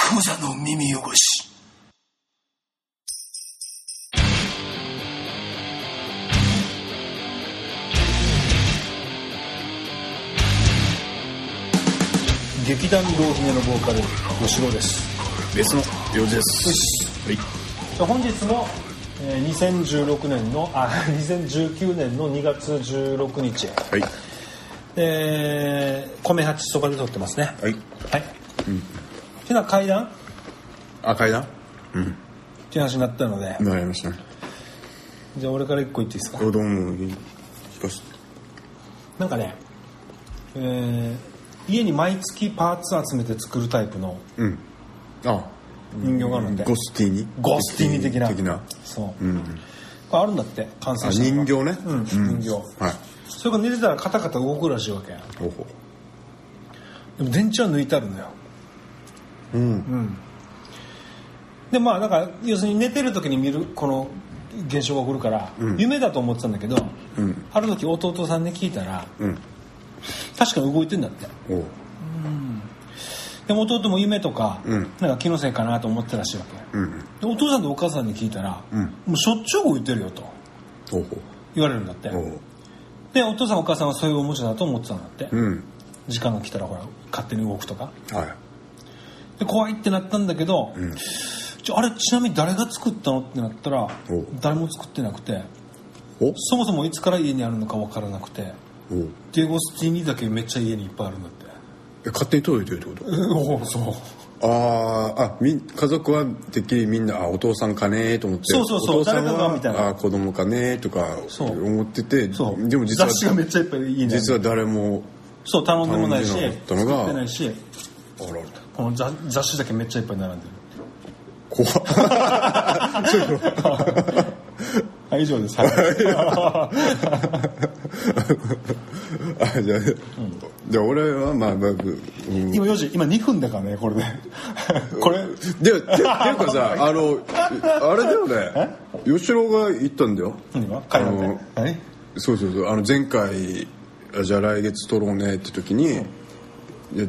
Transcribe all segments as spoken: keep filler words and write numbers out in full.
クザの耳汚し。劇団ローヒネのボーカル吉郎です。 ベースの洋二です。 はい、本日も、えー、にせんじゅうろくねんのあにせんじゅうきゅうねんのにがつじゅうろくにち、 はい、 えー、米八そばで撮ってますね。 はい、 はい、うん、っていうのは階段あ階段うんっていう話になったので、 なりましたね。 じゃあ俺から一個言っていいですか。 うどんも聞かせて。 なんかね、えー家に毎月パーツ集めて作るタイプのあ人形があるんで、 ゴスティーニゴスティーニ的な的なそう、 うん、 これあるんだって完成した人形ね、 うん、人形、はい、それが寝てたらカタカタ動くらしいわけや。 ほうほうでも電池は抜いてあるんだよ。 うん、うん、 でまあだから要するに寝てる時に見るこの現象が起こるから、うん、夢だと思ってたんだけど、うん、ある時弟さんに聞いたら、うん、確かに動いてんだって。おう、うん、でも弟も夢とか、うん、なんか気のせいかなと思ってたらしいわけ、うん、でお父さんとお母さんに聞いたら、うん、もうしょっちゅう動いてるよと言われるんだって。でお父さんお母さんはそういうおもちゃだと思ってたんだって、うん、時間が来たらほら勝手に動くとか、はい、で怖いってなったんだけど、うん、ちょあれちなみに誰が作ったのってなったら誰も作ってなくて、そもそもいつから家にあるのか分からなくて、デゴスティーニだけめっちゃ家にいっぱいあるんだって。 え勝手に届いてるってこと？ おそうああみ家族はてっきりみんなあお父さんかねと思って、 そうそうそう、 お父さんは誰かがみたいな、 あ子供かねとか思ってて、 そうでも実は雑誌がめっちゃいっぱいいいね、 実は誰もそう頼んでもないし作ってないし、 あららこの 雑, 雑誌だけめっちゃいっぱい並んでる。 怖っはい、以上です。はいあじゃあ、うん、じゃあ俺はまあまあ、うん、 今よじ今にふんだからねこれでこれでっていうかさあのあれだよね吉郎が言ったんだよ。 何があのそうそうそうあの前回じゃあ来月撮ろうねって時に、うん、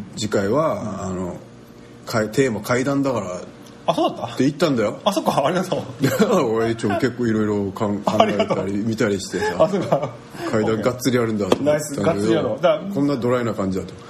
次回は、うん、あのテーマ怪談だからあそうだったって言ったんだよ。 あそっかありがとう俺一応結構いろいろ考えたり見たりしてさ、 あそうか階段がっつりあるんだと思ってたんだけど、こんなドライな感じだと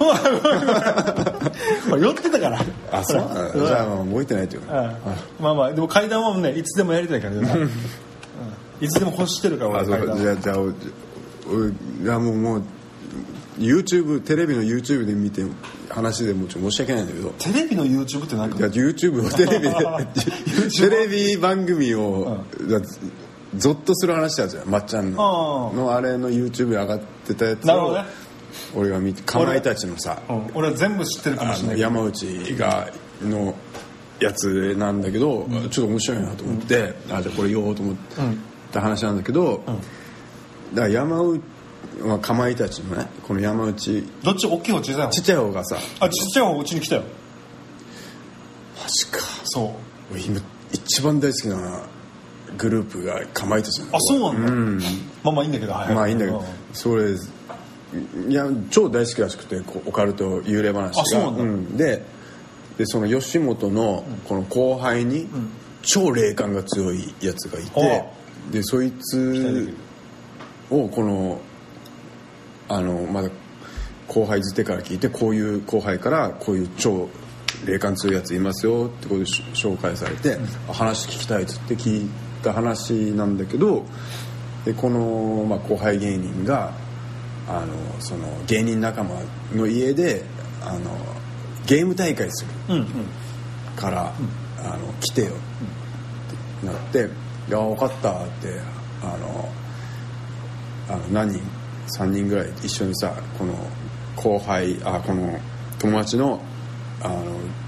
酔ってたからあそうじゃあ覚えてないっていうか、 まあまあでも階段はねいつでもやりたいからねいつでも欲してるから俺階段。 じゃあじゃあ俺いやもうもうYouTube テレビの YouTube で見て話でもちょっと申し訳ないんだけど、 テレビの YouTube って何か？ いや YouTube をテレビでテレビ番組を、うん、ゾッとする話だじゃんまっちゃんの あ, のあれの YouTube に上がってたやつを、ね、俺が見てかまいたちのさ俺,、うん、俺は全部知ってるかもしれないけど山内がのやつなんだけど、うん、ちょっと面白いなと思って、うん、あじゃあこれ言おうと思った話なんだけど、うん、だから山内まあ、かまいたちのねこの山内どっち大きい方小さい方？ ちっちゃい方がさあちっちゃい方うちに来たよ。 マジか。 そう俺今一番大好きなグループがかまいたちなの。 あそうなんだ、うん、まあまあいいんだけど、はい、 まあいいんだけど、うん、それいや超大好きらしくてオカルト幽霊話が。 あそうなんだ、うん、 で, でその吉本のこの後輩に超霊感が強いやつがいて、うん、でそいつをこのあのまだ後輩づてから聞いてこういう後輩からこういう超霊感強いやついますよってことで紹介されて、うん、話聞きたいっつって聞いた話なんだけど、でこの、まあ、後輩芸人があのその芸人仲間の家であのゲーム大会する、うんうん、から、うん、あの来てよってなって「いや分かった」ってあのあの何人さんにんぐらい一緒にさこの後輩あこの友達のあの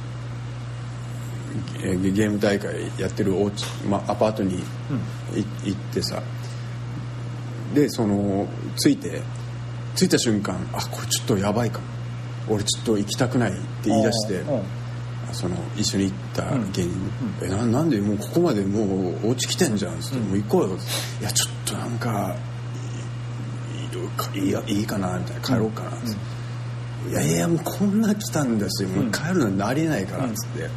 ゲーム大会やってるお家、まあ、アパートに、うん、行ってさでその着いて着いた瞬間あこれちょっとやばいかも俺ちょっと行きたくないって言い出してその一緒に行った芸人、うん、え な, なんでもうここまでもうお家来てんじゃんっつって、うん、もう行こうよっていやちょっとなんかいい, いいかなみたいな帰ろうかなっつって、うん、いやいやもうこんな来たんですよもう帰るのになりえないからっつって、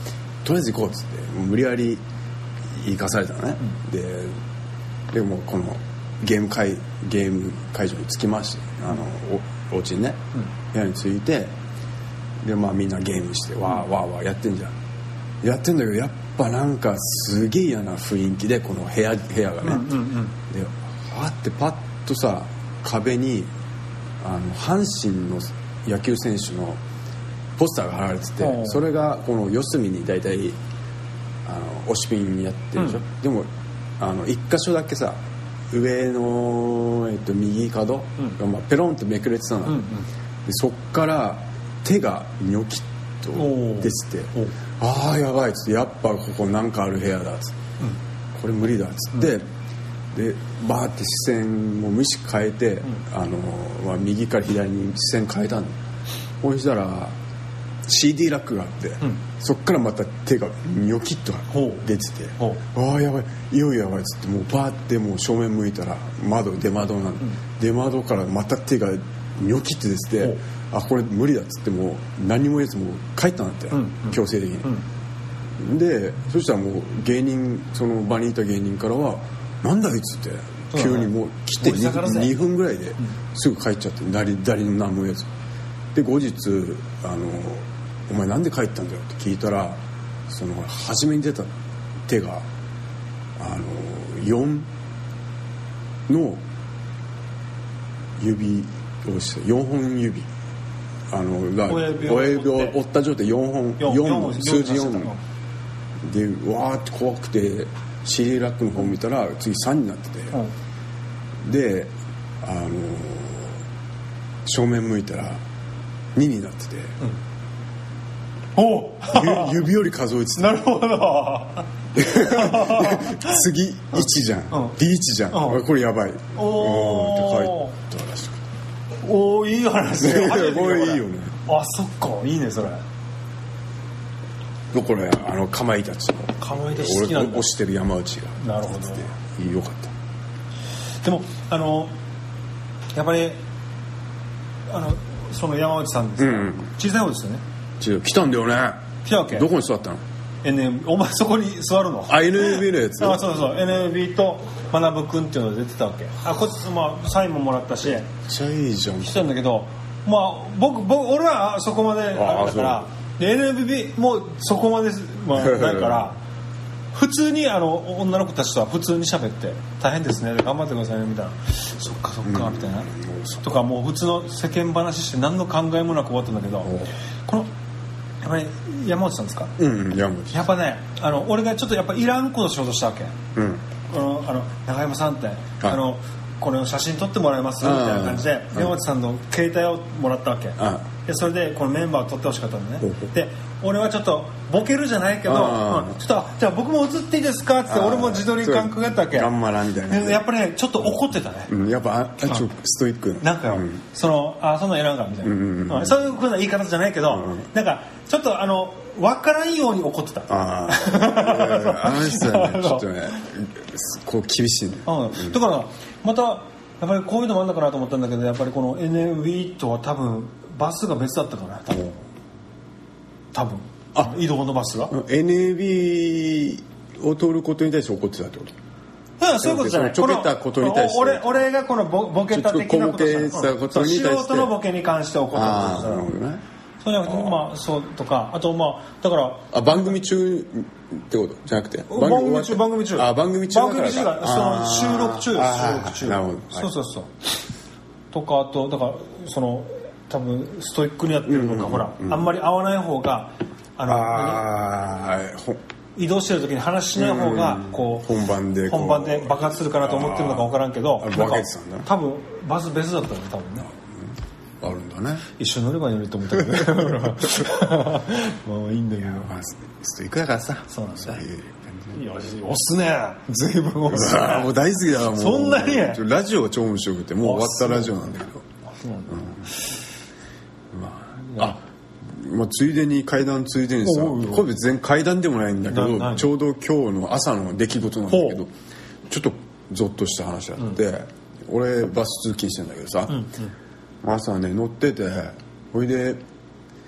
とりあえず行こうっつって無理やり行かされたのね、うん、ででもこのゲーム会ゲーム会場に着きましてあの お, お家にね、うん、部屋に着いてでまあみんなゲームしてわーわーわーやってんじゃんやってんだけどやっぱなんかすげえ嫌な雰囲気でこの部屋部屋がね、うんうんうん、であってパッとさ壁にあの阪神の野球選手のポスターが貼られててそれがこの四隅に大体あの押しピンやってるでしょ、うん、でもあの一箇所だけさ上の、えっと、右角が、まあ、ペロンってめくれてたの、うんうん、でそっから手がニョキッと出ててああやばいっつってやっぱここなんかある部屋だっつって、うん、これ無理だっつって、うん、でバーって視線も無意識変えて、うんあのまあ、右から左に視線変えたのそしたら シーディー ラックがあって、うん、そっからまた手がニョキッと出ててああやばいいよいよやばいっつってもうバーってもう正面向いたら窓出窓なの、うん、出窓からまた手がニョキッて出ててあこれ無理だっつってもう何も言えずもう帰ったんだって、うんうん、強制的に、うん、でそしたらもう芸人その場にいた芸人からはなんだあいつって急にもう来て 2, にふんぐらいですぐ帰っちゃって誰誰に何も言えずで後日あのお前なんで帰ったんだよって聞いたらその初めに出た手があのよんの指をしてよんほん指あの親指を折った状態よんほんよんの数字よんでわーって怖くて シーディー ラックの方見たら次さんになってて、うん、であの正面向いたらにになってて、 うん、お指より数えてたなるほど次いちじゃん、うん、ディーワン じゃん、うん、これやばいおーって書いたらしくておーいい話だよこれいいよねあそっかいいねそれこれあのかまいたちのかまいたち好きなんだ俺推してる山内がなるほどよかったでもあのやっぱりあのその山内さんですが、うんうん、小さい方ですよね来たんだよね来たわけどこに座ったのエヌエービー お前そこに座るのあ エヌエービー のやつあそうそう エヌエービー と学君っていうのが出てたわけあこっち、まあ、サインももらったしめっちゃいいじゃん来たんだけどまあ僕僕俺はそこまであれだからで エヌエービー もそこまで、まあ、ないから普通にあの女の子たちとは普通に喋って大変ですね頑張ってくださいねみたいなそっかそっか、うん、みたいなとかもう普通の世間話して何の考えもなく終わったんだけどこのやっぱり山内さんですかうん山内やっぱねあの俺がちょっとやっぱいらんこと仕事したわけ、うん、あのあの中山さんってあのこれを写真撮ってもらえますみたいな感じで山内さんの携帯をもらったわけでそれでこのメンバーを撮ってほしかったのねで俺はちょっとボケるじゃないけど、うん、ちょっとじゃあ僕も写っていいですかって俺も自撮り感覚やったわけガンマラみたいなやっぱりねちょっと怒ってたね、 うん、やっぱあちょっとストイックなんか、うん、そのあそんなんいらんかみたいな、うんうんうん、そういうふうな言い方じゃないけど、うん、なんかちょっとあの分からんように怒ってたああの人はねちょっとねこう厳しい、ねうん、だからまたやっぱりこういうのもあるのかなと思ったんだけどやっぱりこの エヌエービー とは多分バスが別だったかな多分多分あ移動のバスがエヌエービー を通ることに対して怒ってたってこといやそういうことじゃないちょけたことに対して俺, 俺がこの ボ, ボケた的なことじゃない、 素人のボケに関して怒ってたああなるほどねそうじゃなくてまあそうとかあとまあだからあ番組中ってことじゃなくて番組中番組中あ番組中番組中がその収録中収録中なるほどそうそうそうとかあとだからその多分ストイックにやってるのか、うん、ほら、うん、あんまり合わない方があのあ移動してる時に話しない方がこう、 うん、本番で本番で爆発するかなと思ってるのか分からんけどなんか多分バス別だったよね多分ねあるんだね一緒に乗ればいいのにと思ったけどもういいんだけどストイックだからさそうなんだよ押すね随分押すねもう大好きだからもうそんなにラジオが超面白くてもう終わったラジオなんだけどそうなんだ、 うんまあ、あまあ、ついでに階段ついでにさこれ別に階段でもないんだけどちょうど今日の朝の出来事なんだけどちょっとゾッとした話があって、うん、俺バス通勤してんだけどさ、うんうん、朝ね乗っててほいで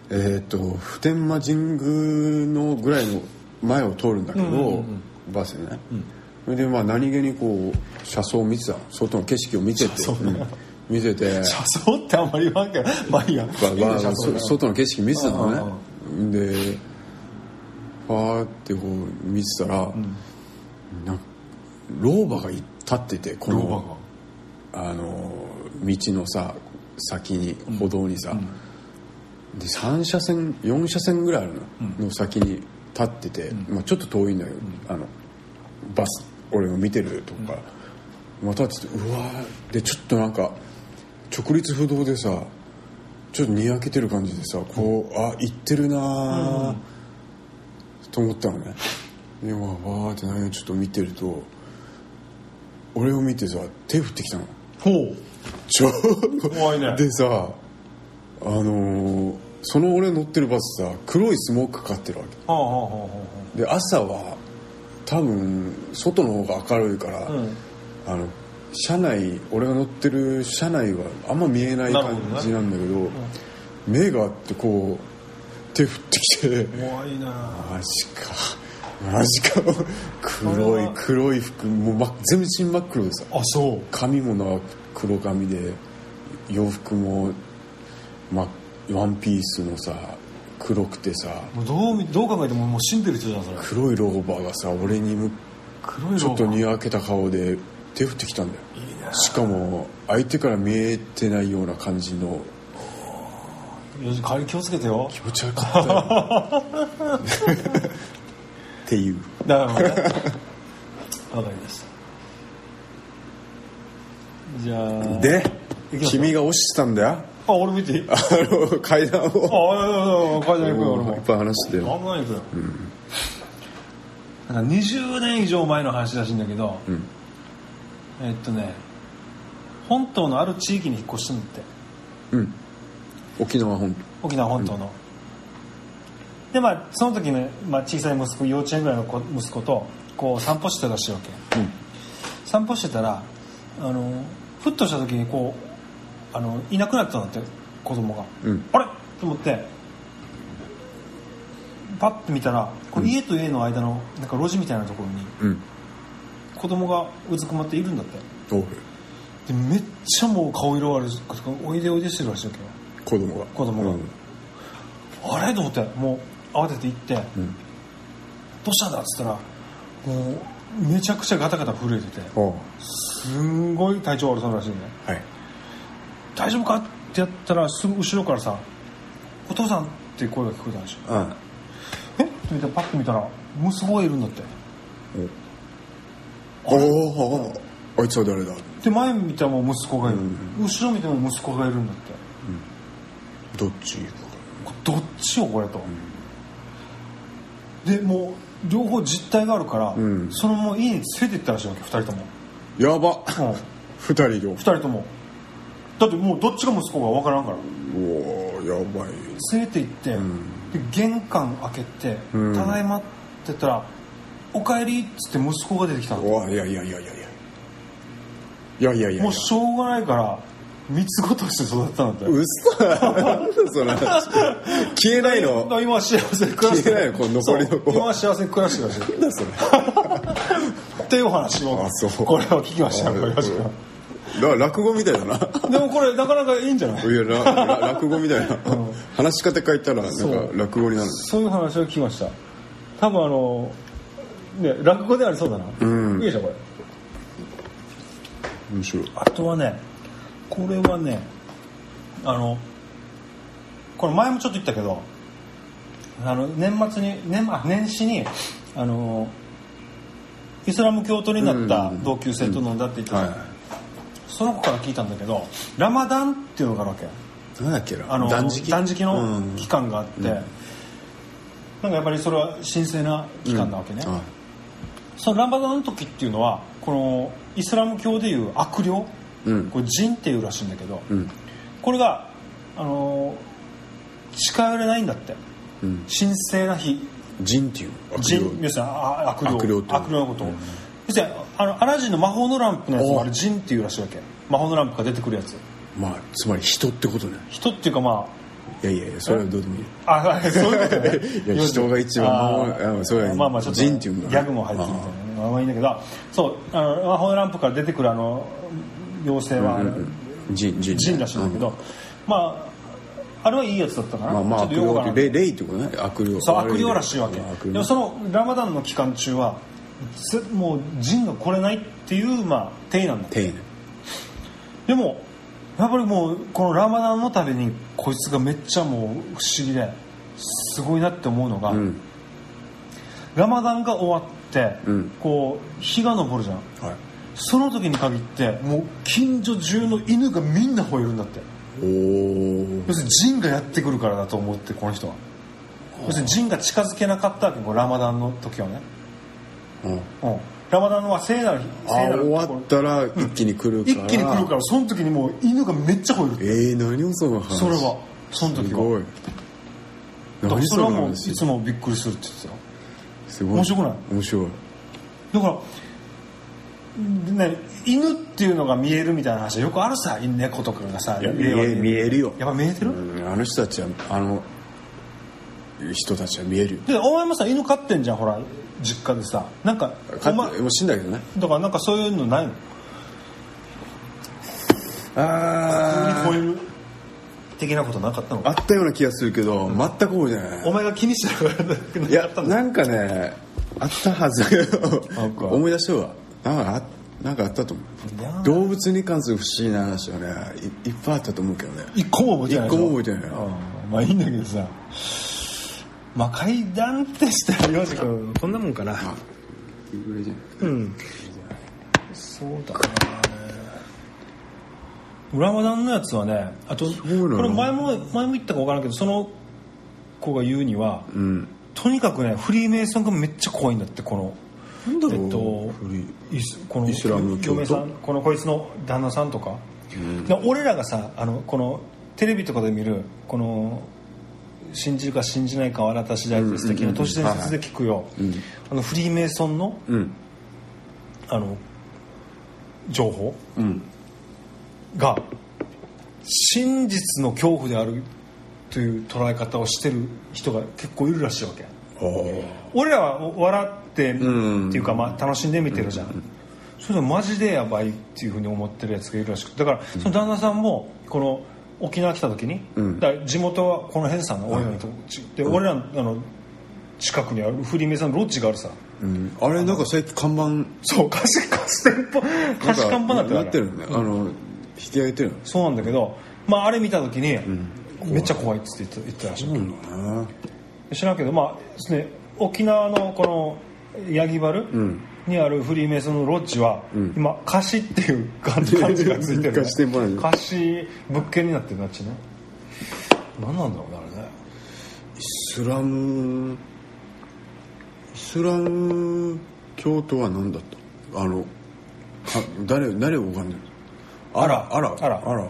えっと普天間神宮のぐらいの前を通るんだけど、うんうんうん、バスでね、うん、それでまあ何気にこう車窓を見てた、外の景色を見てて、うん、見てて車窓ってあんまり言わんけどまあいいや、 まあまあ、外の景色見てたのね。でファーってこう見てたら、うん、なんか老婆が立ってて、このあの道のさ先に歩道にさ、うんうん、でさん車線よん車線ぐらいあるの、うん、の先に立ってて、うん、まあ、ちょっと遠いんだけど、うん、あのバス俺が見てるとこから、うん、また立ってて、うわーでちょっとなんか直立不動でさちょっとにやけてる感じでさ、こう、うん、あ行ってるなー、うん、と思ったのね。でわーって何をちょっと見てると、俺を見てさ手振ってきたの。 ほうちょ怖いね。 でさ、あのー、その俺乗ってるバスさ黒いスモークかかってるわけ、はあはあはあ、で朝は多分外の方が明るいから、うん、あの車内俺が乗ってる車内はあんま見えない感じなんだけど、ね、うん、目があってこう手振ってきて、 怖いな。 マジかマジか黒い黒い服もう、ま、全身真っ黒でさ、 あそう髪もな黒髪で洋服も、ま、ワンピースのさ黒くてさ、 もうどう、どう考えてももう死んでる人じゃんそれ。 黒いローバーがさ俺にむ黒いちょっとにやけた顔で手振ってきたんだよ。いいね。しかも相手から見えてないような感じの。 よし、帰り気をつけてよ。 気持ち悪かったよっていう。 なるほどね。わかりました。じゃあで君が押してたんだよ。 あ、俺見ていい？ あの階段を。 ああ、階段行くよ俺も。 いっぱい話してる。 あんまり行くよ。うん、なんかにじゅうねん以上前の話らしいんだけど、うん、えっとね、本島のある地域に引っ越したんだって。 うん。沖縄本島。 沖縄本島の。うん、でまあその時ね、まあ、小さい息子幼稚園ぐらいの子息子とこう散歩してたらしいわけ。うん、散歩してたらあのふっとした時にこう。あのいなくなったんだって子供が、うん、あれと思ってパッと見たらこの家と家の間のなんか路地みたいなところに、うん、子供がうずくまっているんだって。でめっちゃもう顔色悪いおいでおいでしてるらしいわけよ子供が子供が、うん、あれと思ってもう慌てて行って、うん、どうしたんだっつったらもうめちゃくちゃガタガタ震えててすんごい体調悪そうらしいね。はい、大丈夫かってやったらすぐ後ろからさお父さんっていう声が聞こえたんでしょ。うん、えって見てパッと見たら息子がいるんだって。 おおあいつは誰だで前見たらもう息子がいる、うん、後ろ見ても息子がいるんだって、 うん、どっちどっちよこれと、うん、でもう両方実態があるから、うん、そのまま家に連れて行ったらしいわけふたりとも。 やば、うん、ふたりよふたりともだってもうどっちが息子か分からんから。 おやばい。 連れて行って、うん、で玄関開けて、うん、ただいまって言ったらおかえりっつって息子が出てきたの。 おいやいやいやいやいやいやいやいやもうしょうがないから三つ子として育ったんだって。 うっそなんだその話消えないの今は幸せに暮らして消えないのこの残りの子今は幸せに暮らしてるらしい。なんだそれっていう話をこれを聞きましたよ。 だから落語みたいだな。 でもこれなかなかいいんじゃない？ いや落語みたいな、うん、話し方書いたらなんか落語になる。 そういう話を聞きました。多分あのね落語でありそうだな。うん、いいでしょこれ。 面白い。 あとはねこれはねあのこれ前もちょっと言ったけどあの年末に 年, 年始にあのイスラム教徒になった同級生と飲んだって言ってた、うんうんはい、その子から聞いたんだけどラマダンっていうのがあるわけ。 何だっけなあの断食断食の期間があって、うん、なんかやっぱりそれは神聖な期間なわけね、うんはい、そのラマダンの時っていうのはこのイスラム教でいう悪霊、うん、これジンっていうらしいんだけど、うん、これがあの近寄れないんだって、うん、神聖な日ジンっていうジン要するに悪霊悪霊悪霊のことを、うん、要するにあのアラジンの魔法のランプのやつもあれジンっていうらしいわけ。魔法のランプが出てくるやつ、 まあつまり人ってことね。 人っていうかまあいやいやいやそれはどうでもいい。 あそういうことねいや人が一番あそうやまあまあちょっとジンっていうのギャグも入ってるみたいなのがいいんだけど、そうあの魔法のランプから出てくるあの妖精は、うんうんうん、ジンジンジンらしいんだけど、うん、まああれはいいやつだったかな。 まあまあ悪霊霊霊ってことね。悪霊。 そう悪霊らしいわけ。でもそのラマダンの期間中はもうジンが来れないっていうまあ体なんだ。 体ね。 でもやっぱりもうこのラマダンのたびにこいつがめっちゃもう不思議ですごいなって思うのが、うん、ラマダンが終わって、うん、こう日が昇るじゃん。はい、その時に限ってもう近所中の犬がみんな吠えるんだって。 お要するにジンがやってくるからだと思ってこの人は要するにジンが近づけなかったわけラマダンの時はね、うんうん、ラマダンは聖なる聖なる終わったら一気に来るから、 うん、一気に来るからその時にもう犬がめっちゃ吠えるってえー、何をその話それはその時はすごいだからそれはもういつもびっくりするって言ってたよすごい面白くない面白いだからね、犬っていうのが見えるみたいな話はよくあるさ猫とかがさ見え、見えるよやっぱ見えてる、 うん、あの人たちはあの人たちは見えるよでお前もさ犬飼ってんじゃんほら実家でさなんかお前もう死んだけどねだからなんかそういうのないのああこういう的なことなかったのあったような気がするけど、うん、全く覚えてないお前が気にしてなかったいやなんかねあったはずだけど思い出してはなんか あ, なんかあったと思う動物に関する不思議な話はね い, いっぱいあったと思うけどね一個も覚えてない一個も覚えてないよまあいいんだけどさまあ階段ってしたらよし君こんなもんかなあいいぐらいじゃないうんそうだねラマダンのやつはねあとこれ前も前も言ったか分からんけどその子が言うには、うん、とにかくねフリーメイソンがめっちゃ怖いんだってこのなんだろう、 えっと、イスこのイスラム教さんこのこいつの旦那さんとか、うん、で俺らがさあのこのテレビとかで見るこの信じるか信じないかはあなた次第です的な都市伝説で聞くよ、うん、あのフリーメイソンの、うん、あの情報、うん、が真実の恐怖であるという捉え方をしてる人が結構いるらしいわけ。俺らは笑ってっていうか、まあ、楽しんで見てるじゃん、うん、それでマジでやばいっていうふうに思ってるやつがいるらしくてだからその旦那さんもこの沖縄来た時に、うん、だから地元はこの辺さんの多いのにとで、うん、俺らのあの近くにあるフリーメイソンのロッジがあるさ、 うん、あれなんか最近看板そう貸し貸し店舗貸し看板だってなってるね、うん、あの引き上げてるそうなんだけど、まあ、あれ見た時に、うん、めっちゃ怖いっつって言ってたらしい、うん、知らんけどまあですね沖縄のこのヤギバルにあるフリーメイソンのロッジは、うん、今貸しっていう感じがついてる、ね、 貸し店舗なんで貸し物件になってるなっちね何なんだろうねあれねイスラムイスラム教徒は何だったあの誰誰を拝んでるアラアラアラアラ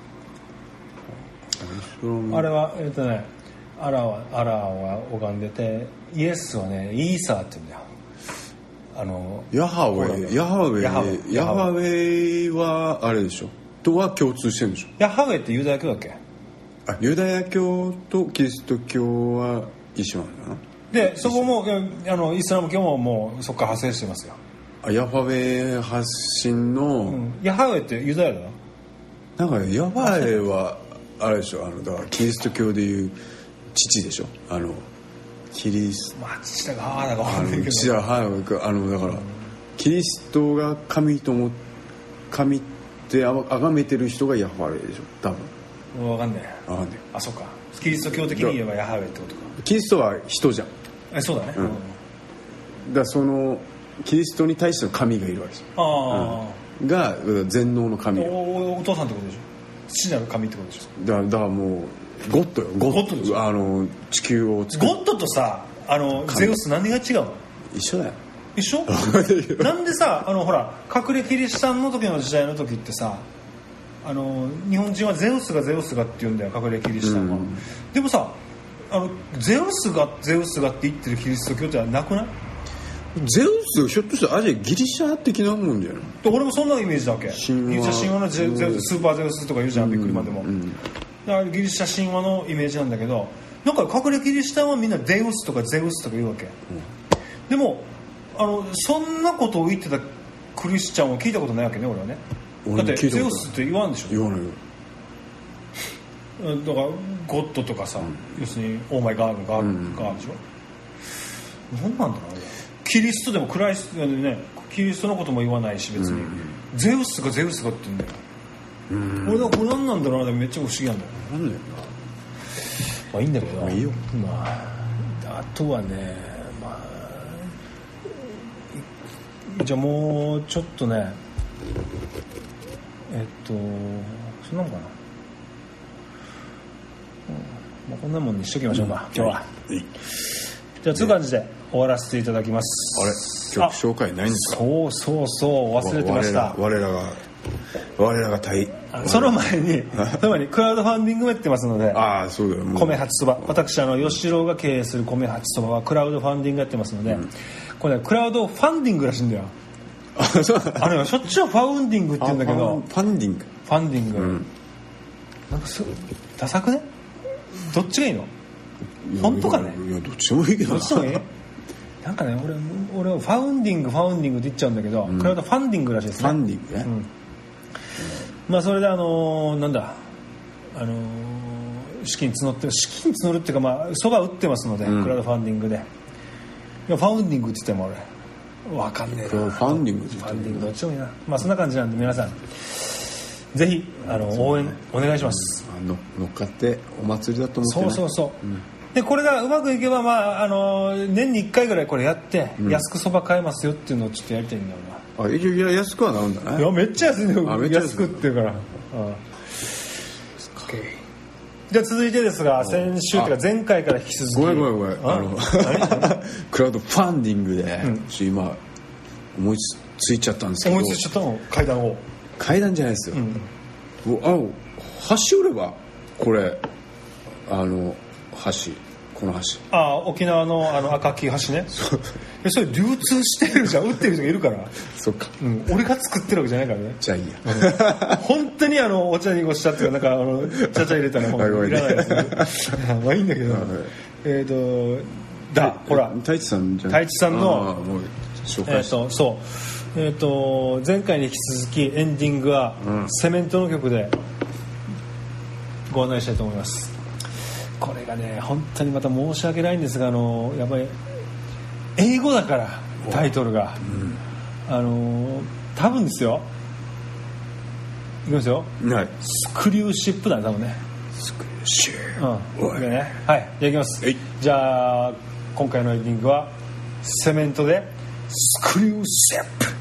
あれはえっとねアラはアラは拝んでてイエスはねイーサーって言うんだよあのヤハウェイヤハウェイヤハウェイヤハウェイはあれでしょとは共通してるんでしょヤハウェイってユダヤ教だっけあユダヤ教とキリスト教は一緒なんだなでそこもあのイスラム教ももうそこから派生してますよあヤハウェイ発信の、うん、 ヤハウェイってユダヤだななんかヤハウェイはあれでしょあのだからキリスト教でいう父でしょあのキリスまあ父だか母だか分かんないけど父だ母だかあのだから、うん、キリストが神とも神ってあがめてる人がヤハウェイでしょ多分分かんない分かんないあそうかキリスト教的に言えばヤハウェイってことかキリストは人じゃんえそうだね、うん、だからそのキリストに対しての神がいるわけですよあ、うん、が全能の神お, お父さんってことでしょ父なる神ってことでしょだからだからもうゴッドよゴッドでしょあの地球を作るゴッドとさあのゼウス何が違うの一緒だよ一緒なんでさあのほら隠れキリシタンの時の時代の時ってさあの日本人はゼウスがゼウスがって言うんだよ隠れキリシタンは、うん、でもさあのゼウスがゼウスがって言ってるキリスト教ってなくないゼウスひょっとしたらあれギリシャ的なもんじゃない俺もそんなイメージだわけ神話神話のゼウススーパーゼウスとか言うじゃん、うん、びっくりまでも、うん、 だからギリシャ神話のイメージなんだけど、なんか隠れキリシタンはみんなデウスとかゼウスとか言うわけ、うん、でもあのそんなことを言ってたクリスチャンを聞いたことないわけね俺はね。だってゼウスって言わんでしょ。 言わないよ。 だからゴッドとかさ、うん、要するにオーマイガードがあるでしょ。何なんだろうね。キリストでもクライストね、キリストのことも言わないし別に、うん、ゼウスとかゼウスとかって言うんだよ。うん、俺はこれ何なんだろうな、めっちゃ不思議なんだよ。 なんだよな。 まあいいんだけど、 まあいいよ。 まああとはね、まあじゃあもうちょっとね、えっとそんなもんかな。まあ、こんなもんにしときましょうか、うん、今日は、はい、じゃあつう感じで終わらせていただきます。 あれ曲紹介ないんですか。 そうそうそう忘れてました。 我らが我らが大その前にその前にクラウドファンディングもやってますので、 ああそうだよ、 米八そば、私あの吉郎が経営する米八そばはクラウドファンディングやってますので、うん、これ、ね、クラウドファンディングらしいんだよ。 あそうあれしょっちゅうファウンディングって言うんだけど、 ファンディングファンディング、うん、なんかすダサくね。どっちがいいの？本当かね。 いやどっちでもいいけど。 どっちでもいい。なんかね、俺俺はファウンディングファウンディングって言っちゃうんだけど、うん、クラウドファンディングらしいですね。 ファンディングね。うん、 まあそれであのー、なんだあのー、資金募って資金募るっていうかまあそば売ってますので、うん、クラウドファンディングで。いやファウンディングって言っても俺わかんねえな。 クラウドファンディングって言ってもファンディングどっちでもいいな。まあそんな感じなんで皆さんぜひあの応援お願いします。 うん、の乗っかってお祭りだと思って、ね、 そうそうそう、うん、でこれがうまくいけば、まあ、あの年にいっかいぐらいこれやって、うん、安くそば買えますよっていうのをちょっとやりたいんだよな。あいや安くはなるんだね。 いやめっちゃ安いのよ。安くっていうから。ああじゃあ続いてですが、先週というか前回から引き続き、 ごめんごめんごめんあのクラウドファンディングで、うん、今思いついちゃったんですけど。 思いついちゃったの階段を。 階段じゃないですよ、うん、あの橋折ればこれあの橋この橋あ沖縄 の, あの赤き橋ね。そそれ流通してるじゃん。売ってる人がいるから。 そっか、 うん、俺が作ってるわけじゃないからね。 じゃあいいや、 うん、本当にあのお茶にごしちゃってなんかあのちゃちゃ入れたらもういらないですね。まあいいんだけどえっ、ー、とだほら太一さんじゃん。 太一さんのもう紹介して、 えー、とそうえー、と前回に引き続きエンディングはセメントの曲でご案内したいと思います。これがね本当にまた申し訳ないんですがあのやっぱり英語だからタイトルが、うん、あの多分ですよいきますよ、 はい、 スクリューシップだね多分ね。 スクリューシップ、 うん、ね、はいじゃあいきます。じゃあ今回のエンディングはセメントでスクリューシップ。